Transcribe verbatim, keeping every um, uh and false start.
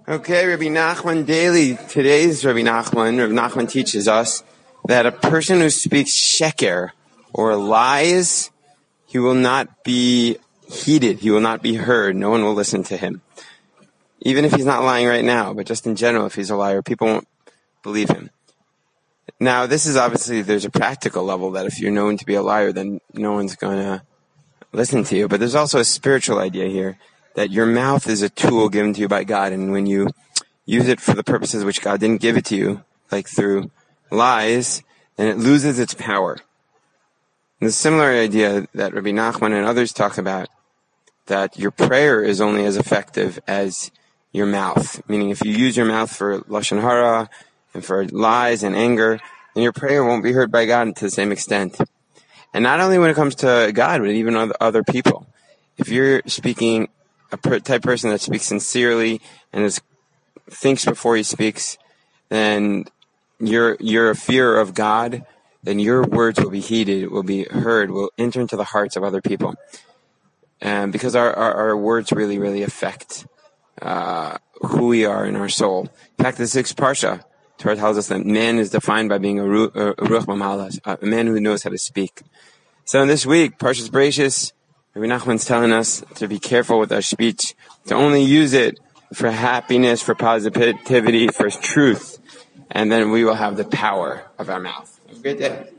Okay, Rabbi Nachman daily. Today's Rabbi Nachman. Rabbi Nachman teaches us that a person who speaks sheker or lies, he will not be heeded. He will not be heard. No one will listen to him. Even if he's not lying right now, but just in general, if he's a liar, people won't believe him. Now, this is obviously, there's a practical level that if you're known to be a liar, then no one's going to listen to you. But there's also a spiritual idea here, that your mouth is a tool given to you by God, and when you use it for the purposes which God didn't give it to you, like through lies, then it loses its power. And the similar idea that Rabbi Nachman and others talk about, that your prayer is only as effective as your mouth. Meaning if you use your mouth for lashon hara and for lies and anger, then your prayer won't be heard by God to the same extent. And not only when it comes to God, but even other, other people. If you're speaking a type person that speaks sincerely and is, thinks before he speaks, then you're, you're a fear of God, then your words will be heeded, will be heard, will enter into the hearts of other people. And because our, our, our words really, really affect uh, who we are in our soul. In fact, the sixth parsha, Torah tells us that man is defined by being a ruach mamalas, a man who knows how to speak. So in this week, Parshas Bereishis, Rabbi Nachman's telling us to be careful with our speech, to only use it for happiness, for positivity, for truth, and then we will have the power of our mouth. Have a great day.